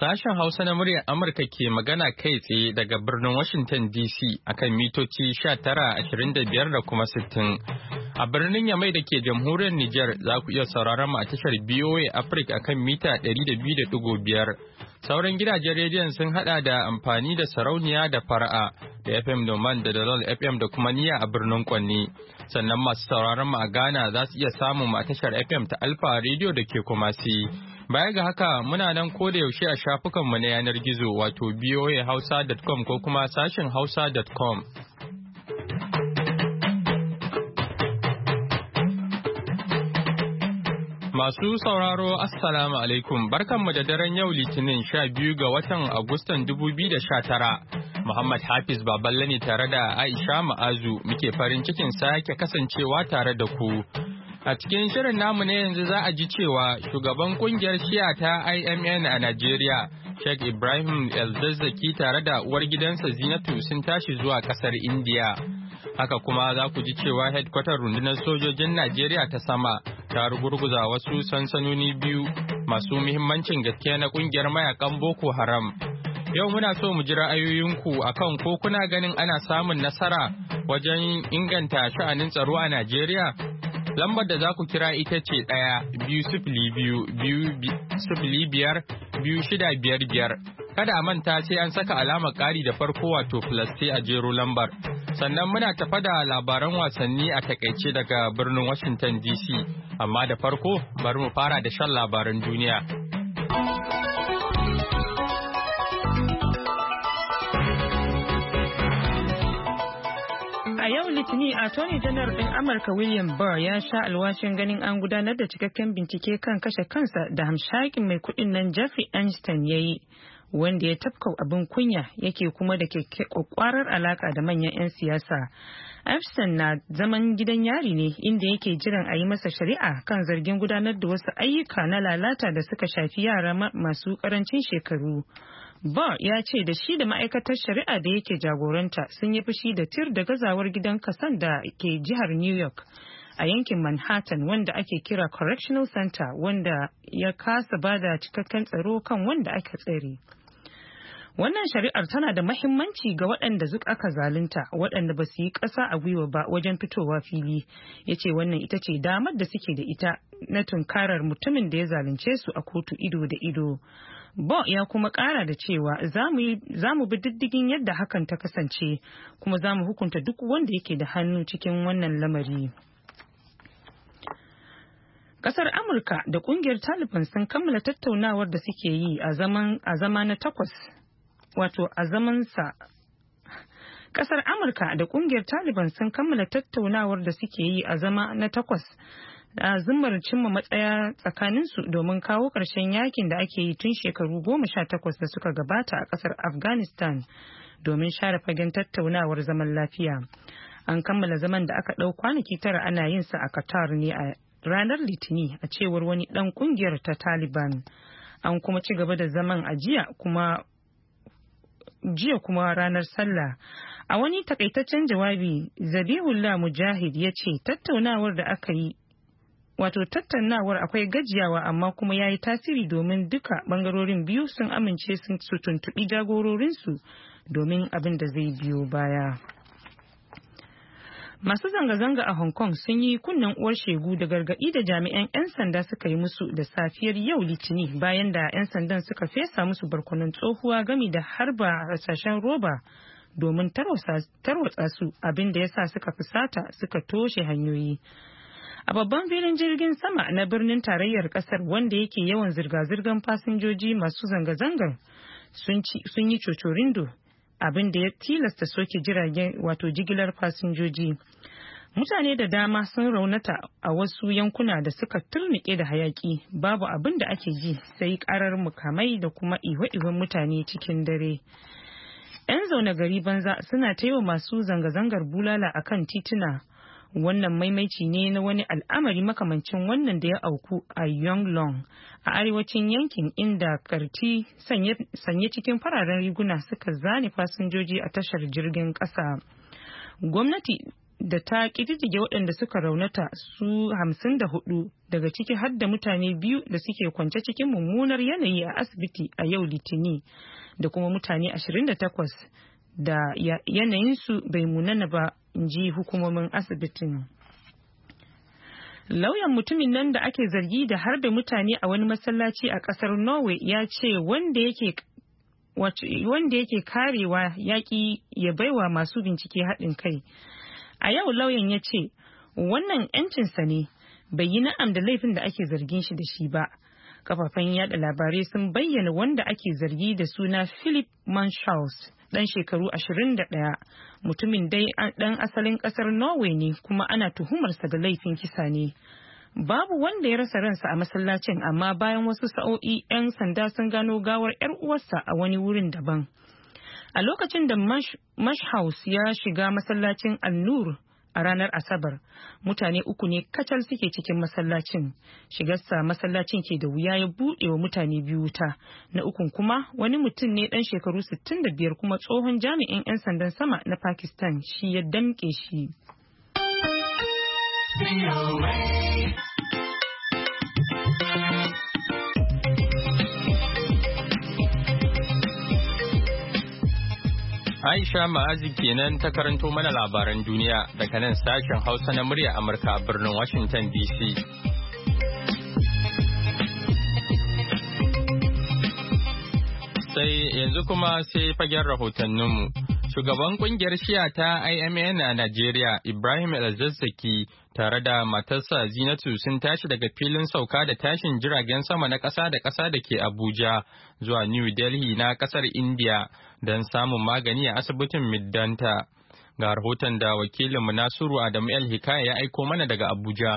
Sashen Hausa na muryar Amurka ke magana kai tsaye daga birnin Washington DC akan mitoci 1925 da kuma 60. A birnin Yamai da ke jamhuriyar Nijar za ku iya sauraron mu a tashar BOA Africa akan mita 200.5. Sauran gidajen rediyon sun hada da amfani da sarauniya da fara'a da FM Noman da Dalol FM da kuma Niyya a birnin Kwanni. Sannan masu sauraron mu a Ghana za su iya samun mu a tashar FM ta Alfa Radio da ke Kumasi. Baya ga haka muna nan ko da yaushe a shafukanmu na yanar gizo wato boahausa.com ko kuma sashin hausa.com. Masu sauraro Assalamu alaikum barkanmu da daren yau Litinin 12 ga watan Agustan 2019. Muhammad Hafiz Baballe ne tare da Aisha Ma'azu muke farin cikin sake kasancewa tare da ku. A cikin shirin namu ne yanzu za a ji cewa shugaban kungiyar Shi'a ta IMN a Najeriya, Sheikh Ibrahim El-Zazzaki tare da uwar gidansa Zinatu sun tashi zuwa kasar India. Haka kuma za ku ji cewa headquarter rundunar sojojin Najeriya ta sama ta rugurguza wasu sansanoni biyu masu muhimmancin gaske na kungiyar mayakan Boko Haram. Yau muna so mu ji ra'ayoyinku akan ko kuna ganin ana samun nasara wajen inganta sha'anin tsaro a Najeriya? Lambar da za ku kira ita ce 1-202-205-2655. Kada a manta sai an saka alamar ƙari da farko wato plus sai a jero lambar. Sannan muna tafa da labaran wasanni a takaice daga birnin Washington DC. Amma da farko bari mu fara da shan labaran duniya. A yau Litinin, Attorney General ɗin Amurka William Barr ya sha alwashin ganin an gudanar da cikakken bincike kan kashe kansa da hamshakin mai kuɗin nan Jeffrey Epstein ya yi, wanda ya tafka abin kunya yake kuma da kwakwarar alaka da manyan 'yan siyasa. Epstein na zaman gidan yari ne inda yake jiran a yi masa shari'a kan zargin gudanar da wasu ayyuka na lalata da suka shafi yara masu karancin shekaru. Barr ya ce da shi da ma'aikatar shari'a da yake jagoranta sun yi fushi da tir da gazawar gidan kasan da ke jihar New York a yankin Manhattan wanda ake kira Correctional Center, wanda ya kasa bada cikakken tsaro kan wanda aka tsare. Wannan shari'ar tana da mahimmanci ga waɗanda aka zalunta, waɗanda ba su yi ƙasa a gwiwa ba wajen fitowa fili. Ya ce wannan ita ce damar da suke da ita na tunkarar mutumin da ya zalunce su a kotu ido da ido. Bo ya kuma ƙara da cewa za mu bi diddigin yadda hakan ta kasance, kuma za mu hukunta duk wanda yake da hannu cikin wannan lamari. Kasar Amurka da kungiyar Taliban sun kammala tattaunawar da suke yi a zama na takwas. Wato a zamansa kasar Amurka da kungiyar Taliban sun kammala tattaunawar da suke yi a zama na takwas da zumar cimma matsaya tsakaninsu domin kawo ƙarshen yakin da ake yi tun shekaru 18 da suka gabata a kasar Afghanistan domin share fagen tattaunawar zaman lafiya. An kammala zaman da aka ɗau kwanaki 9 ana yin sa a Qatar ne a ranar Litini a cewar wani ɗan kungiyar ta Taliban. An kuma ci gaba da zaman a jiya kuma ranar sallah. A wani takaitaccen jawabi, Zabihullah Mujahid ya ce tattaunawar da aka yi tattaunawar akwai gajiyawa amma kuma ya yi tasiri domin duka bangarorin biyu sun amince su tuntuɓi jagororinsu domin abin da zai biyo baya. Masu zanga-zanga a Hong Kong sun yi kunnen uwar shegu da gargaɗi da jami'an 'yan sanda suka yi musu da safiyar yau Litini bayan da 'yan sandan suka fesa musu barkonon tsohuwa gami da harba hasashen roba domin tarwatsa su, abin da ya sa suka fusata suka toshe hanyoyi. A babban filin jirgin sama na birnin tarayyar kasar wanda yake yawan zirga-zirgar fasinjoji, masu zanga-zangar sun yi cocorindo, abin da ya tilasta soke jiragen jigilar fasinjoji. Mutane da dama sun raunata a wasu yankuna da suka turnike da hayaki, babu abin da ake ji sai karar mukamai da kuma ihwa-ihwan mutane cikin dare. 'Yan zaune gari banza suna taiwa masu zanga-zangar bulala akan tituna. Wannan maimaici ne na wani al'amari makamancin wannan da ya auku a Yonglong a arewacin yankin, inda karti sanye cikin fararen riguna suka zane fasinjoji a tashar jirgin ƙasa. Gwamnati da ta ƙididdige waɗanda suka raunata su 54 daga ciki har da mutane 2 da suke kwance cikin mummunar yanayi a asibiti a yau Litini da kuma mutane 28 da yanayinsu bai munana ba, in ji hukumomin asibitin. Lauyan mutumin nan da ake zargi da harbe mutane a wani masallaci a ƙasar Norway ya ce wanda yake karewa yaƙi ya baiwa masu bincike haɗin kai. A yau lauyan ya ce wannan 'yancinsa ne, bai yi na'am da laifin da ake zargin shi da shi ba. Kafafen yada labarai sun bayyana wanda ake zargi da suna Philip Manshaus, dan shekaru 21, mutumin dai dan asalin kasar Norway ne kuma ana tuhumarsa da laifin kisa ne. Babu wanda ya rasa ransa a masallacin, amma bayan wasu sa'o'i 'yan sanda sun gano gawar 'yar uwarsa a wani wurin daban. A lokacin da Manshaus ya shiga masallacin Al-Nur a ranar Asabar, mutane 3 ne kacal suke cikin masallacin. Shigarsa masallacin ke da wuya ya buɗe wa mutane 2 wuta. Na ukun kuma wani mutum ne ɗan shekaru 65 kuma tsohon jami'in 'yan sandan sama na Pakistan, shi ya damƙe shi. Aisha Ma'azi kenan ta karanto mana labaran duniya daga nan sashen Hausa na murya Amurka a birnin Washington DC. Yanzu kuma sai fagen rahotanninmu. Shugaban kungiyar Shi'a ta IMN a Najeriya, Ibrahim El-Zazzaki, tare da matarsa Zinatu sun tashi daga filin sauka da tashin jiragen sama na ƙasa da ƙasa da ke Abuja zuwa New Delhi na ƙasar India don samun magani a asibitin Middanta. Ga rahoton da wakilinmu Nasiru Adamu El-Hikaya ya aiko mana daga Abuja.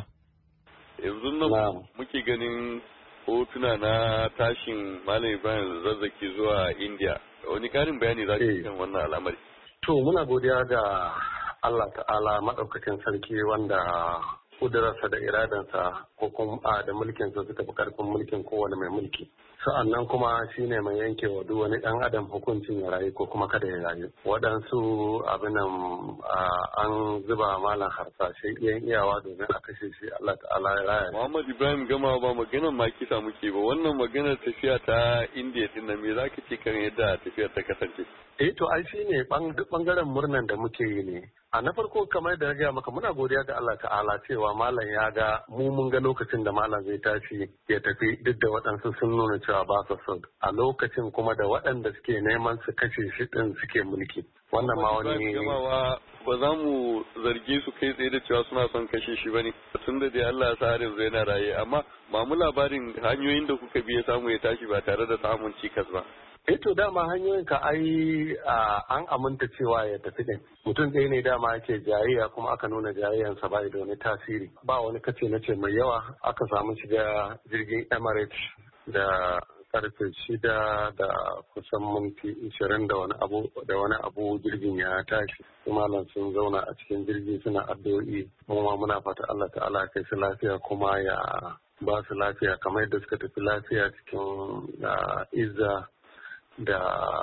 Yanzu nan muke ganin hotuna na tashin Malam Ibrahim Zazzaki zuwa India. Wani karin bayani za ki kan wannan al'amari? To muna godiya ga Allah ta'ala maɗaukacin sarki wanda kudurarsa da iradansa ko kuma da mulkinsa suka fi karfin mulkin kowane mai mulki. Sa'annan kuma shi ne mai yanke wa duk wani ɗan adam hukuncin ya rayu ko kuma kada ya rayu. Waɗansu abinan an zuba malam harsashe iyan iyawa domin a kashe shi, Allah ta'ala ya raya. Muhammad Ibrahim Gama ba maganar ma kisa muke ba, wannan maganar tafiya ta Indiya din nan me za ka ce kan yadda tafiyar ta kasance? To ai shi ne duk bangaren murnan da muke yi ne. A na farko kamar da na gaya maka muna godiya ga Allah ta'ala cewa malam ya ga mun ga lokacin da malam zai tashi ya tafi, duk da waɗansu sun nuna cewa ba su son, a lokacin kuma da waɗanda suke neman su kashe shi ɗin suke mulki. Wannan ma wani ba za mu zarge su kai tsaye da cewa suna son kashe shi ba ne, tun da dai Allah ya sa har yanzu yana raye, amma ba mu labarin hanyoyin da kuka bi ya samu ya tashi ba tare da samun cikas ba. To dama hanyoyin ka ai an aminta cewa ya tafi din. Mutum ɗaya ne dama ake jayayya kuma aka nuna jayayyansa ba da wani tasiri. Ba wani kace na ce mai yawa, aka samu shiga jirgin Emirates da karfe 6 da kusan minti 20 da wani abu jirgin ya tashi. Malam sun zauna a cikin jirgi suna addu'o'i. Mu ma muna fata Allah ta'ala kai su lafiya kuma ya ba su lafiya kamar yadda suka tafi lafiya cikin izza da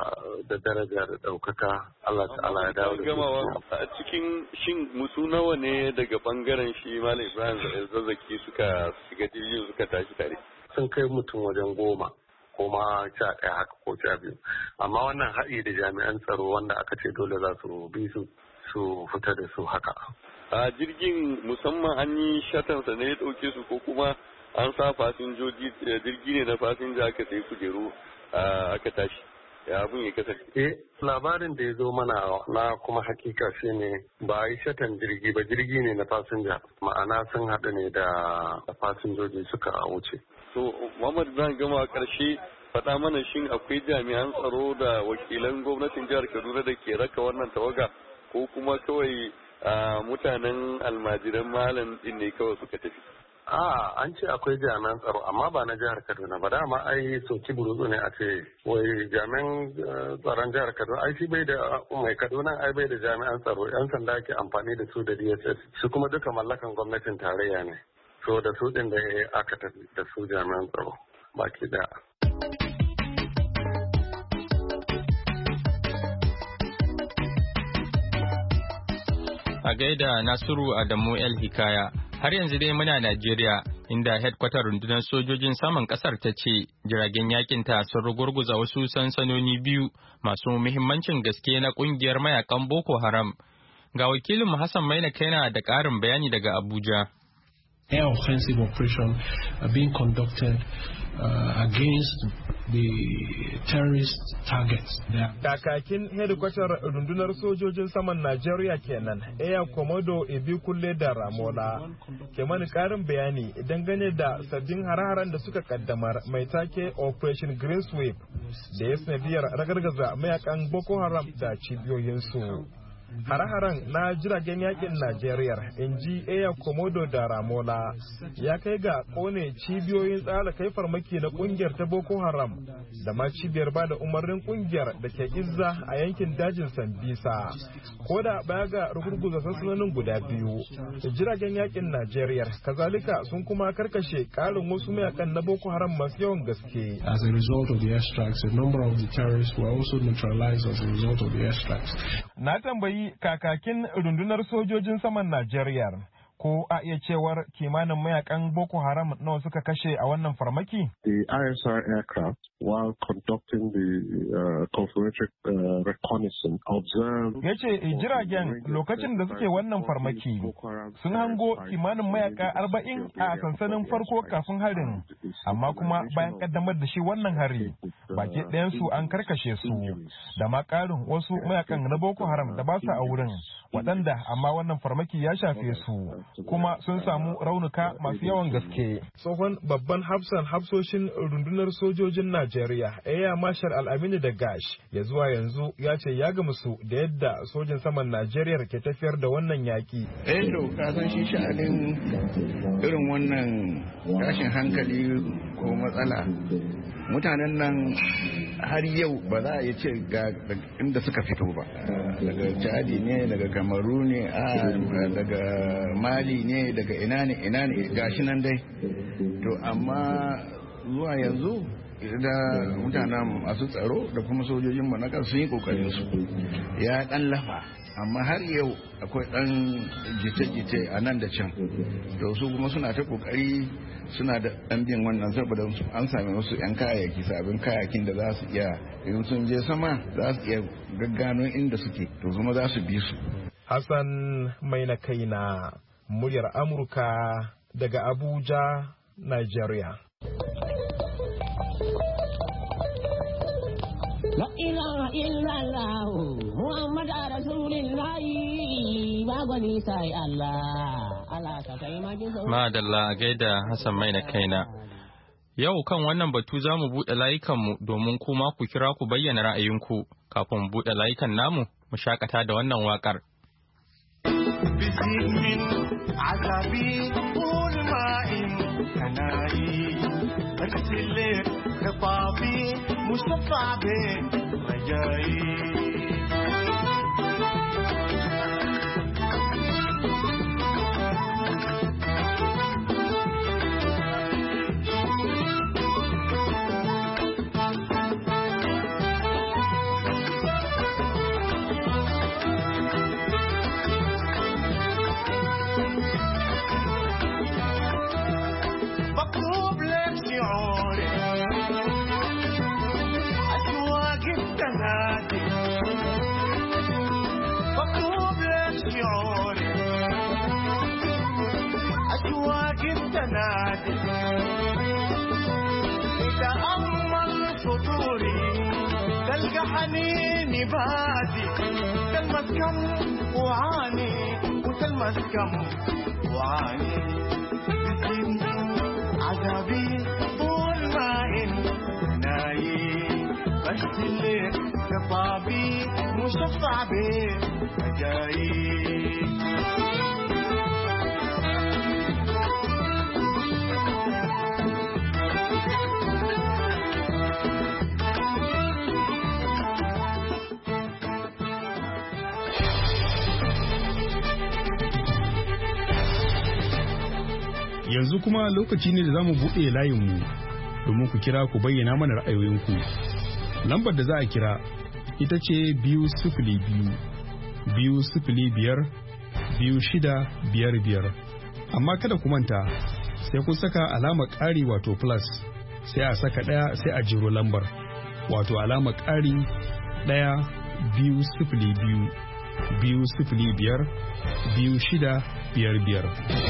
daraja da ɗaukaka. Allah ta'ala ya dawo da a cikin shin musu nawa ne daga bangaren shi Malam Ibrahim Zazzaki suka shiga jirgin suka tashi tare? Sun kai mutum wajen 10 kuma 11 haka ko 12, amma wannan haɗi da jami'an tsaro wanda aka ce dole za su bi su fita da su haka. A jirgin musamman an yi shatansa ne ya ɗauke su ko kuma an sa fasinjoji, jirgi ne na fasinja aka sai kujeru aka tashi, ya abin ya kasance? Labarin da ya zo mana na kuma hakika shi ne ba a yi shatan jirgi ba, jirgi ne na fasinja, ma'ana sun haɗu ne da fasinjoji suka wuce. So Muhammad zan gama ƙarshe faɗa mana shin akwai jami'an tsaro da wakilan gwamnatin jihar Kaduna da ke raka wannan tawaga ko kuma kawai mutanen almajiran malam din ne kawai suka tafi? An ce akwai jami'an tsaro amma ba na jihar Kaduna ba, dama ai soki burutsu ne a ce wai jami'an tsaron jihar Kaduna ai shi bai da mai Kaduna ai bai da jami'an tsaro, yan sanda ke amfani da su da DSS su kuma duka mallakan gwamnatin tarayya ne, so da su din da aka tafi da su jami'an tsaro baki daya. A gaida Nasiru Adamu El Hikaya, har yanzu dai muna Najeriya, inda headkwatar rundunar sojojin saman kasar ta ce jiragen yakin ta sun rugurguza wasu sansanoni biyu masu muhimmancin gaske na kungiyar mayakan Boko Haram. Ga wakilin Hassan Maina Kaina da ƙarin bayani daga Abuja. Air offensive operation being conducted against the terrorist targets. Kakakin hedikwatar rundunar sojojin saman Najeriya kenan, Air Komodo Ebikulle da Ramola, ke mani karin bayani dangane da sabbin hare-haren da suka kaddamar mai take Operation Green Sweep da ya sanadiyar ragargaza mayakan Boko Haram da cibiyoyinsu. Hare-haren na jiragen yakin Najeriya, in ji Air Komodo da Ramola, ya kai ga kone cibiyoyin tsara kai farmaki na kungiyar ta Boko Haram da ma cibiyar ba da umarnin kungiyar da ke Izza a yankin dajin Sambisa. Ko da baya ga rugurguza sansanonin guda biyu, jiragen yakin Najeriya kazalika sun kuma karkashe karin wasu mayakan na Boko Haram masu yawan gaske. As a result of the airstrikes, a number of the terrorists were also neutralized as a result of the airstrikes. Na tambayi kakakin rundunar sojojin saman Najeriya ko a iya cewar kimanin mayakan Boko Haram nawa suka kashe a wannan farmaki? The ISR aircraft, while conducting the confirmatory reconnaissance, observed. Ya ce jiragen lokacin da suke wannan farmaki sun hango kimanin mayaka 40 a sansanin farko kafin harin, amma kuma bayan kaddamar da shi wannan hari baki ɗayansu an karkashe su da ma ƙarin wasu mayakan na Boko Haram da ba su a wurin, waɗanda amma wannan farmaki ya shafe su kuma sun samu raunuka masu yawan gaske. Tsohon babban hafsoshin rundunar sojojin Najeriya, Air Marshal Al-Aminu da Gash, ya zuwa yanzu ya ce ya gamsu da yadda sojin saman Najeriya ke tafiyar da wannan yaki. To ka san shi sha'anin irin wannan tashin hankali ko matsala, mutanen nan har yau ba za a yi ce ga inda suka fito ba, daga Chadi ne, daga Kamaru ne, daga Mali ne, daga ina ne gashi nan dai. To amma zuwa yanzu da mutanen masu tsaro da kuma sojojin mu na kan sun yi kokarin su ya dan lafa, amma har yau akwai dan jice-jice a nan da can. To su kuma suna ta kokari, suna da dan bin wannan saboda an sami wasu yan kayayyaki, sabbin kayayyakin da za su iya in sun je sama za su iya gaggano inda suke, to kuma za su bi su. Hassan Maina Kaina, muryar Amurka daga Abuja, Nigeria. La ilaha illallah Muhammad Rasulullah ba gwani sai Allah ka kai majin. Madalla gaida Hassan Maina Kaina. Yau kan wannan batu za mu buɗe layukanmu domin kuma ku kira ku bayyana ra'ayinku. Kafin buɗe layukan namu mu shakata da wannan waƙar. خطابي مصطفى بين رجائي مطلوب لك شعوري مطلوب لك شعوري أشواق التنادي إذا أمل سطوري تلقى حنيني بادي تلمس كم وعاني وتلمس كم وعاني عذابي طول ما إنت نايم بس الليل خطابي مصطفى بين رجائي Yanzu kuma lokaci ne da za mu buɗe layinmu domin ku kira ku bayyana mana ra'ayoyinku. Lambar da za a kira ita ce 202 205 2655. Amma kada ku manta sai kun saka alamar ƙari wato plus sai a saka 1 sai a jiro lambar wato alamar ƙari 1-2-0-2 2-0-5-2655.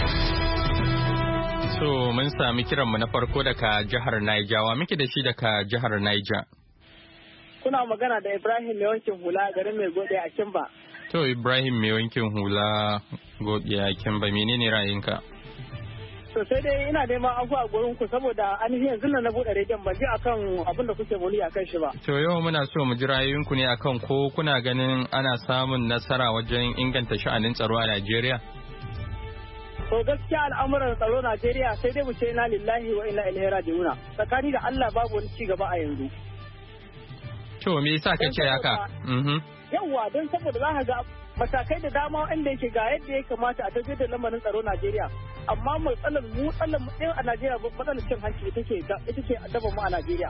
So mun sami kiranmu na farko daga jihar Niger. Wa muke da shi daga jihar Niger? Kuna magana da Ibrahim mai wankin hula garin mai gode a Kimba. To Ibrahim mai wankin hula gode a Kimba, menene ra'ayinka? To sai dai ina neman afuwa a gurin ku saboda ainihin yanzu na bude rediyon ban ji akan abin da kuke muli akan shi ba. To yau muna so mu ji ra'ayoyinku ne akan ko kuna ganin ana samun nasara wajen inganta sha'anin tsaro a Najeriya? To gaskiya al'amuran tsaro Najeriya sai dai mu ce inna lillahi wa inna ilaihi raji'un. Tsakani da Allah babu wani ci gaba a yanzu. To me yasa kace haka? Yawwa don saboda za ka ga matakai da dama inda yake ga yadda ya kamata a tafiyar da lamarin tsaro Najeriya. Amma matsalar mu ɗin a Najeriya matsalar cin hanci ita ce addaban mu a Najeriya.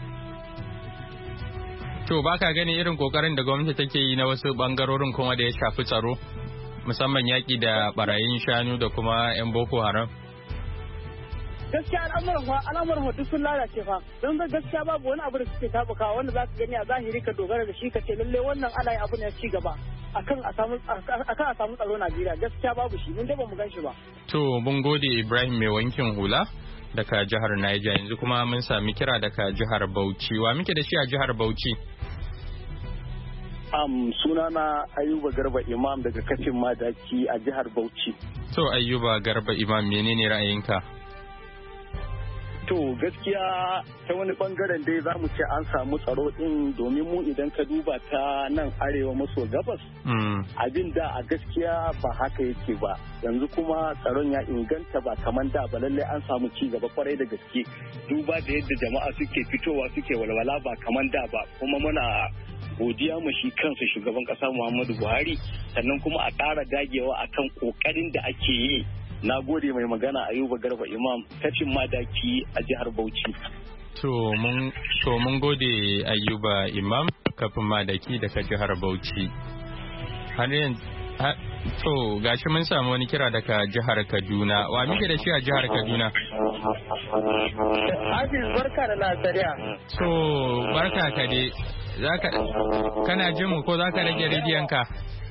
To ba ka gani irin kokarin da gwamnati take yi na wasu bangarorin kuma da ya shafi tsaro musamman yaƙi da barayin shanu da kuma 'yan Boko Haram? Gaskiya al'amuran duk sun lalace fa don gaskiya babu wani abu da suke tabukawa wanda za ka gani a zahiri ka dogara da shi ka ce lalle wannan ana abu ne ci gaba akan a samu tsaro Najeriya gaskiya babu shi mun dai ba mu gan shi ba. To mun gode Ibrahim mai wankin hula daga jihar Niger. Yanzu kuma mun sami kira daga jihar Bauchi. Wa muke da shi a jihar Bauchi? Sunana Ayuba Garba Imam daga Kafin Madaki a jihar Bauchi. To Ayuba Garba Imam menene ra'ayinka? To gaskiya ta wani bangaren dai za mu ce an samu tsaro din domin mu idan ka duba ta nan arewa maso gabas abin da a gaskiya ba haka yake ba yanzu kuma tsaron ya inganta ba kamar da ba lallai an samu ci gaba kwarai da gaske duba da yadda jama'a suke fitowa suke walwala ba kamar da ba kuma muna godiya mu shi kansa shugaban kasa Muhammadu Buhari sannan kuma a ƙara dagewa akan kokarin da ake yi. Na gode mai magana Ayuba Garba Imam Kafin Madaki a jihar Bauchi. To mun gode Ayuba Imam Kafin Madaki daga jihar Bauchi. Har yanzu to gashi mun samu wani kira daga jihar Kaduna. Wa muke da shi a jihar Kaduna? Hafiz barka da lasariya. To barka ka dai. Kana jin mu ko zaka rage rediyon ka?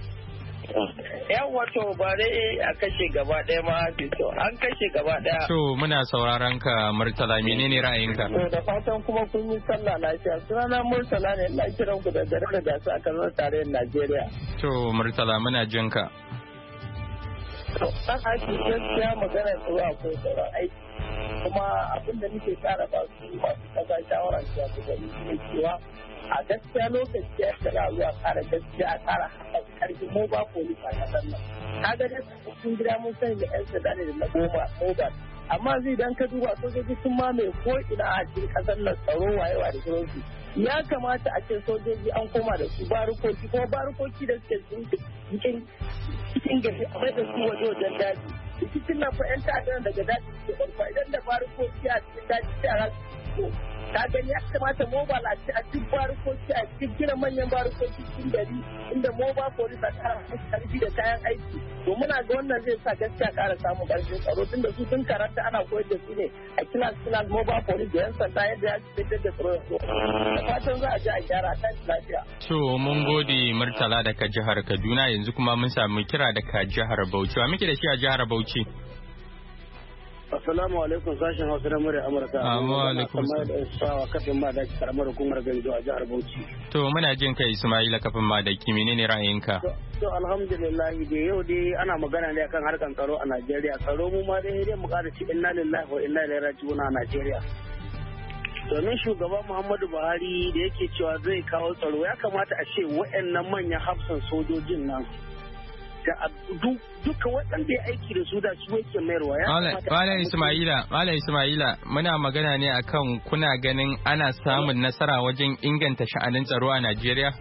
Yawwa to ba dai a kashe gaba ɗaya ma to an kashe gaba ɗaya. To muna sauraron ka Murtala menene ra'ayinka? To da fatan kuma kun yi sallah lafiya. Sunana Murtala ne ina kiran ku da garin da gasa a Kano tarayyar Najeriya. To Murtala muna jin ka. To an aiki gaskiya magana tsaro akwai tsaron aiki. Kuma abin da nake tsara ba su masu kasa shawarar cewa su gani ne cewa a gaskiya lokaci ya tsara zuwa tsara gaskiya a tsara haɓaka karfi mu ba police a kasar nan kaga dai cikin gida mun sani da yan sanda ne da na mobile amma zai dan ka duba sojoji sun mamaye ko ina a cikin kasar nan tsaro wayewa da sauransu ya kamata a ce sojoji an koma da su barukoki kuma barukoki da suke cikin gari a mai da su wajen daji cikin nan fa yan ta'adar daga daji suke barfa idan da barukoki a cikin daji sai a rasu ka gani ya kamata mobile a cikin barukoki a cikin gina manyan barukoki cikin gari inda mobile police a kara karfi da kayan aiki to muna ga wannan zai sa gaskiya kara samun karfin tsaro tunda su sun karanta ana koyar da su ne a kilas mobile police da yan sanda yadda ya fitar da tsaro da fatan za a ji a gyara ta lafiya. To mun gode Murtala daga jihar Kaduna yanzu kuma mun samu kira daga jihar Bauchi. Wa muke da shi a jihar Bauchi? Assalamu alaikum sashen Hausa na murya Amurka. Wa alaikum salam. Kafin Madaki karamar hukumar Gaido a jihar Bauchi. To muna jin kai Ismaila Kafin Madaki menene ra'ayinka? To alhamdulillah da yau dai ana magana ne akan harkan tsaro a Najeriya. Tsaro mu ma dai mu ƙara ci inna lillahi wa inna ilaihi raji'un a Najeriya. Domin shugaban Muhammadu Buhari da yake cewa zai kawo tsaro ya kamata a ce waɗannan manyan hafsan sojojin nan da duka waɗanda ya aiki da su da su yake mayarwa ya Malam Ismaila muna magana ne akan kuna ganin ana samun nasara wajen inganta sha'anin tsaro a Najeriya?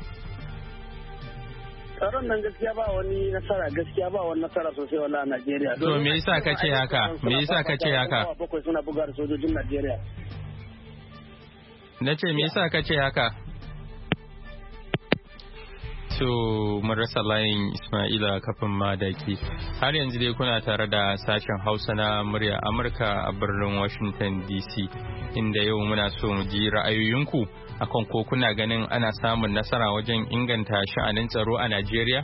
Tsaron nan gaskiya ba wani nasara sosai wala a Najeriya. To me yasa kace haka? Bakwai suna buga da sojojin Najeriya. Nace me yasa kace haka? To mun rasa layin Ismaila kafin madaki. Har yanzu dai kuna tare da sashen Hausa na murya Amurka a birnin Washington DC, inda yau muna so mu ji ra'ayoyinku akan ko kuna ganin ana samun nasara wajen inganta sha'anin tsaro a Najeriya?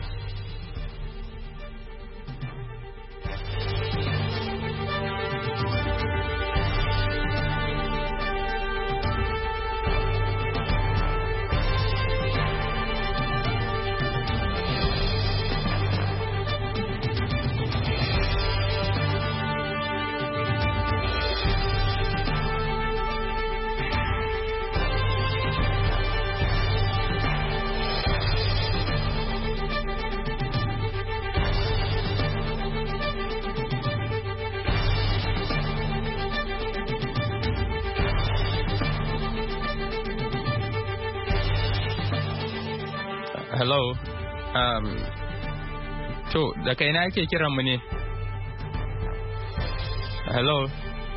Hello. To, da kai na ake kiran mu ne? Hello.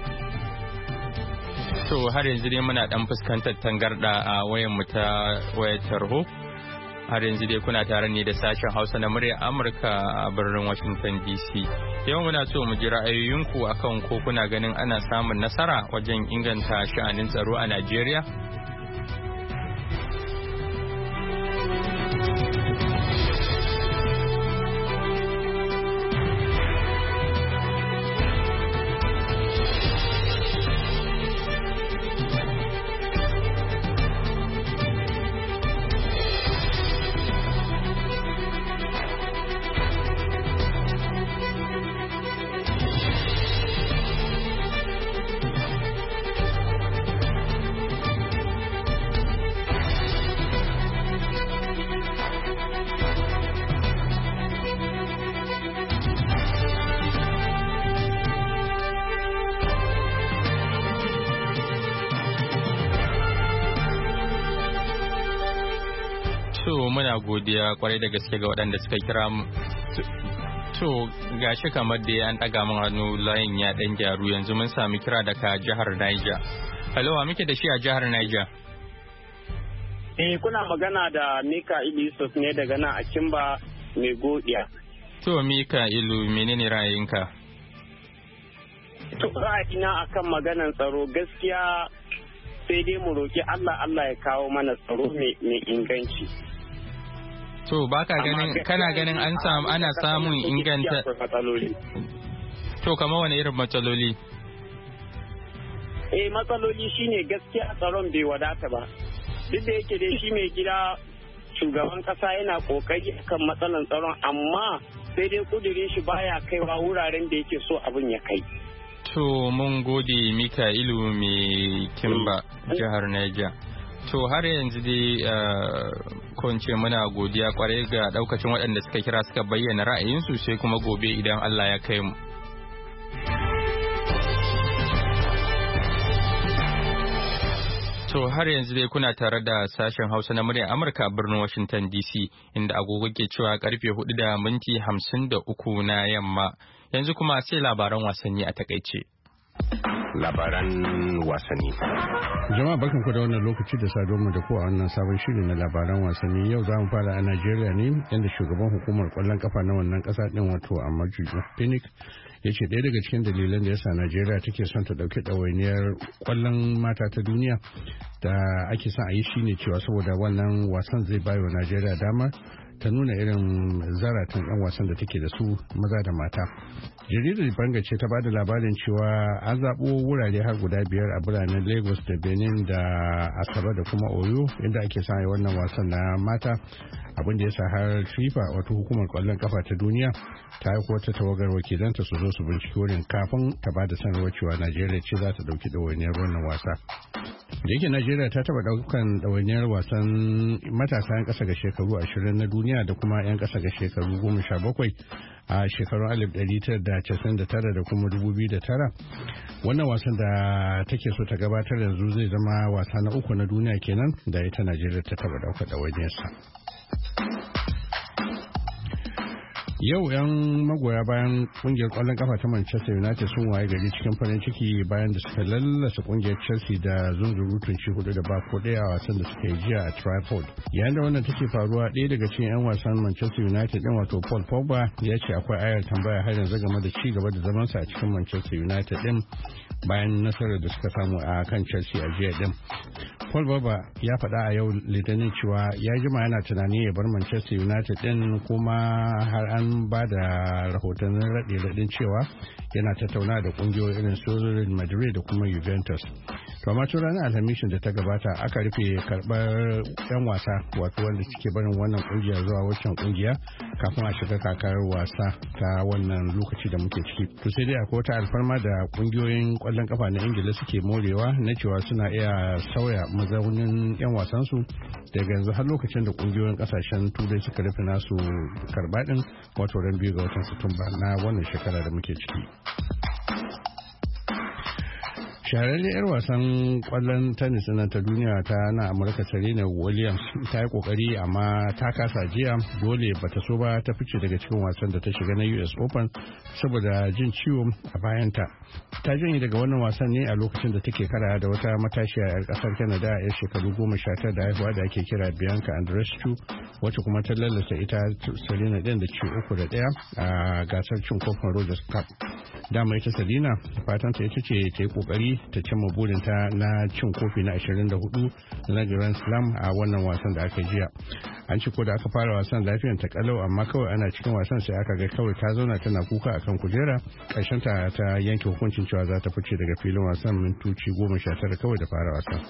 To, har yanzu dai muna dan fuskantar tangarda a wayan mu ta wayar tarho. Har yanzu dai kuna tare ne da sashen Hausa na murya Amurka a birnin Washington DC. Yau muna so mu ji ra'ayoyinku akan ko kuna ganin ana samun nasara wajen inganta sha'anin tsaro a Najeriya? Muna godiya kwarai da gaske ga waɗanda suka kira mu. To gashi kamar da an ɗaga min hannu layin ya ɗan gyaru, yanzu mun sami kira daga jihar Niger. Hello, wa muke da shi a jihar Niger? Kuna magana da Mika'ilu Yusuf ne daga nan a Kimba mai godiya. To Mika'ilu, menene ra'ayinka? To ra'ayina akan maganan tsaro gaskiya sai dai mu roki Allah ya kawo mana tsaro mai inganci. To baka ganin kana ganin ana samun inganta to kamar wani irin matsaloli? Matsaloli shine gaskiya tsaron bai wadata ba. Duk da yake dai shi mai gida shugaban kasa yana kokari kan matsalan tsaron, amma sai dai kudirin shi baya kaiwa wuraren da yake so abin ya kai. To mun gode Mika'ilu mai Kimba jihar Niger. To har yanzu dai kunce muna godiya kwarai ga daukacin waɗanda suka kira suka bayyana ra'ayinsu, sai kuma gobe idan Allah ya kai mu. To har yanzu dai kuna tare da sashen Hausa na murya Amurka a birnin Washington DC, inda agogo ke cewa karfe 4:53 na yamma. Yanzu kuma sai labaran wasanni a takaice. Labaran wasanni. Jama'a barkanku da wannan lokaci da saduwa da ku a wannan sabon shiri na labaran wasanni. Yau za mu fara a Najeriya ne, inda shugaban hukumar kwallon kafa na wannan kasa din wato Amaju Phoenix ya ce ɗaya daga cikin dalilan da yasa Najeriya take son ta ɗauki ɗawainiyar kwallon mata ta duniya da ake son a yi shine cewa saboda wannan wasan zai bayo Najeriya dama ta nuna irin zaratan 'yan wasan da take da su maza da mata. Jaridar Banga ce ta ba da labarin cewa an zaɓo wurare har guda 5 a biranen Lagos da Benin da Asaba da kuma Oyo inda ake sa wannan wasan na mata, abin da ya sa har FIFA wato hukumar kwallon kafa ta duniya ta aiko wata tawagar wakilanta su zo su binciki wurin kafin ta ba da sanarwar cewa Najeriya ce za ta ɗauki ɗawainiyar wannan wasa. Da yake Najeriya ta taɓa ɗaukan ɗawainiyar wasan matasa 'yan ƙasa ga shekaru 20 na duniya da kuma 'yan ƙasa ga shekaru 17 a shekarun 1999 da kuma 2009. Wannan wasan da take so ta gabatar yanzu zai zama wasa na 3 na duniya kenan da ita Najeriya ta taɓa ɗaukar ɗawainiyarsa. Yau 'yan magoya bayan kungiyar kwallon kafa ta Manchester United sun waye gari cikin farin ciki bayan da suka lallasa kungiyar Chelsea da zunzurutun ci 4-1 a wasan da suka yi jiya a Trafford. Yayin da wannan take faruwa, ɗaya daga cikin 'yan wasan Manchester United din wato Paul Pogba ya ce akwai ayar tambaya har yanzu game da ci gaba da zamansa a cikin Manchester United din bayan nasarar da suka samu a kan Chelsea a jiya din. Paul Pogba ya faɗa a yau Litinin cewa ya jima yana tunani ya bar Manchester United din, kuma har an ba da rahotannin raɗe-raɗin cewa yana tattauna da ƙungiyoyi irin su Real Madrid da kuma Juventus. To amma tun ranar Alhamishin da ta gabata aka rufe karɓar 'yan wasa wato wanda suke barin wannan ƙungiya zuwa waccan ƙungiya kafin a shiga kakar wasa ta wannan lokaci da muke ciki. To sai dai akwai wata alfarma da ƙungiyoyin ƙwallon kafa na Ingila suke morewa na cewa suna iya sauya mazaunin 'yan wasansu daga yanzu har lokacin da ƙungiyoyin ƙasashen turai suka rufe nasu karɓa ɗin wato ran 2 ga watan Satumba na wannan shekara da muke ciki. Shahararren 'yar wasan kwallon tennis na ta duniya ta na Amurka Serena Williams ta yi kokari amma ta kasa jiya, dole bata so ba ta fice daga cikin wasan da ta shiga na US Open saboda jin ciwo a bayanta. Ta janye daga wannan wasan ne a lokacin da take kara da wata matashiya 'yar kasar Canada 'yar shekaru 19 da haihuwa da ake kira Bianca Andreescu, wacce kuma ta lallasa ita Serena din da ci 3-1 a gasar cin kofin Rogers Cup. Dama ita Serena fatanta ita ce ta yi kokari ta cimma burinta na cin kofi na 24 na Grand Slam a wannan wasan da aka jiya. An ci ko da aka fara wasan lafiyar ta kalau, amma kawai ana cikin wasan sai aka ga kawai ta zauna tana kuka akan kujera. Ƙarshen ta yanke hukuncin cewa za ta fice daga filin wasan mintoci 19 kawai da fara wasan.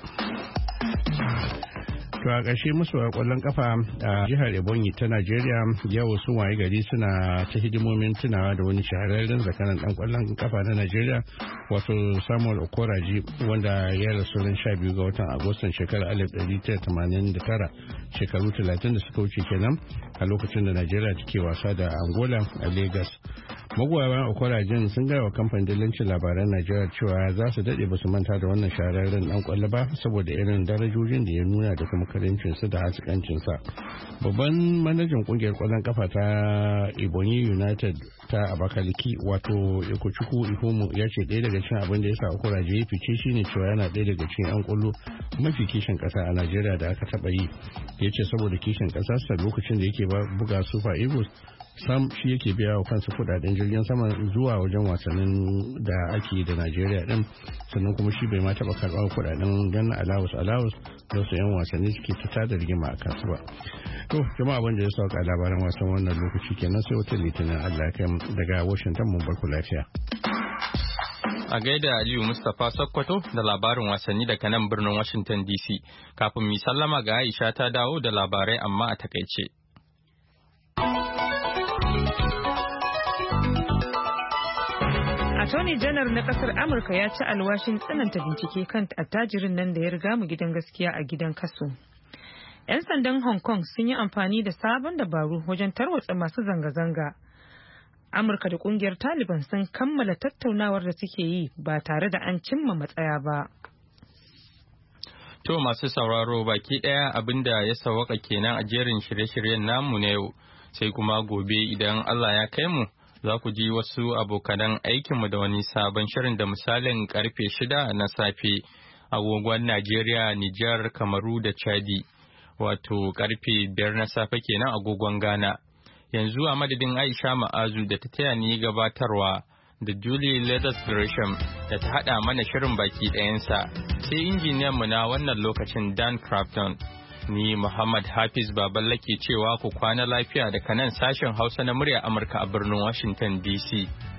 To a ƙarshe musu a ƙwallon kafa a jihar Ebonyi ta Najeriya yau sun waye gari suna ta hidimomin tunawa da wani shahararren zakaran ɗan ƙwallon kafa na Najeriya wato Samuel Okoraji, wanda ya rasu ran 12 ga watan Agustan shekarar 1989, shekaru 30 da suka wuce kenan a lokacin da Najeriya take wasa da Angola a Lagos. Magoya bayan Okorajin sun gaya wa kamfanin dillancin labaran Najeriya cewa za su daɗe ba su manta da wannan shahararren ɗan ƙwallo ba saboda irin darajojin da ya nuna da kuma karincinsa da hasikancinsa. Babban manajan ƙungiyar ƙwallon kafa ta Ebonyi United ta Abakaliki wato Ikuchukwu Ihomu ya ce ɗaya daga cikin abin da ya sa Okoraje ya fice shine cewa yana ɗaya daga cikin 'yan ƙwallo mafi kishin ƙasa a Najeriya da aka taɓa yi. Ya ce saboda kishin ƙasarsa lokacin da yake buga Super Eagles sam shi yake biya wa kansa kudaden jirgin sama zuwa wajen wasannin da ake da Najeriya din, sannan kuma shi bai ma taba karɓar kudaden gan alawus da su 'yan wasanni suke fita da rigima a kansu ba. To jama'a abin da ya sauka labaran wasan wannan lokaci kenan, sai wata litinin Allah ya kai daga Washington mun barku lafiya. A gaida Aliyu Mustapha Sokoto da labarin wasanni daga nan birnin Washington DC. Kafin mi sallama ga Aisha ta dawo da labarai amma a takaice. Attorney General na kasar Amurka ya ci alwashin tsananta bincike kan attajirin nan da ya riga mu gidan gaskiya a gidan kaso. 'Yan sandan Hong Kong sun yi amfani da sabon dabaru wajen tarwatsa masu zanga-zanga. Amurka da kungiyar Taliban sun kammala tattaunawar da suke yi ba tare da an cimma matsaya ba. To masu sauraro baki ɗaya abinda ya sawaka kenan a jerin shirye-shiryen namu na yau, sai kuma gobe idan Allah ya kai mu. Za ku ji wasu abokanan aikinmu da wani sabon shirin da misalin karfe 6 na safe agogon Najeriya, Nijar, Kamaru da Chadi, wato karfe 5 na safe kenan agogon Ghana. Yanzu a madadin Aisha Ma'azu da ta taya ni gabatarwa da Julie Leathers Gresham da ta haɗa mana shirin baki ɗayansa, sai injiniyanmu na wannan lokacin Dan Crafton. Ni Muhammad Hafiz Baballa ke cewa ku kwana lafiya daga nan sashen Hausa na murya Amurka a birnin Washington DC.